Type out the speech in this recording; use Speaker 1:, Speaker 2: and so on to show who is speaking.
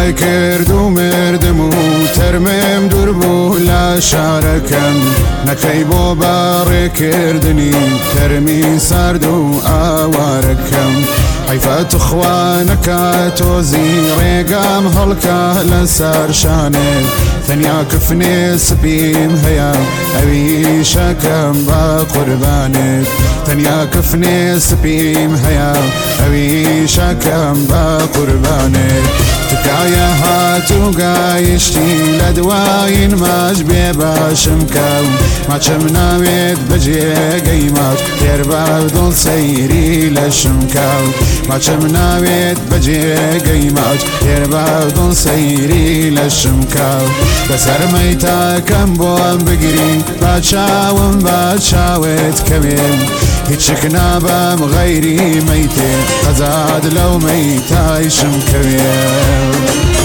Speaker 1: دوای کرد و مردم و ترمم دوور بوو لە شارەکەم نەکەی بۆ باڕێکردنی تەرمی سارد و ئاوارەکەم حیفە توخوا نەکات تۆزی ڕێگام هەڵکە لەسەر شانێ تەنیا کفنێ سپیم هەیە ئەویشەکەم بە قوربانێت تەنیا کفنێ سپیم هەیە ئەویشەکەم بە قوربانێت تکایە هاتوو گایشتی لە دوایین ماچ بێ باشم کەو ماچم ناوێت بەجێگەی ماچ تێربا دڵ سەیری لەشم کەو ماچم ناوێت بەجێگەی ماچ تێربا دڵ سەیری لەشم کەو بەسەرمەی تاکەم بۆم بگری با چاوم با چاوێت کەوێم هیچک نابم غەیری مەیتێ قەزاد لەو مەیتایشم کەوێ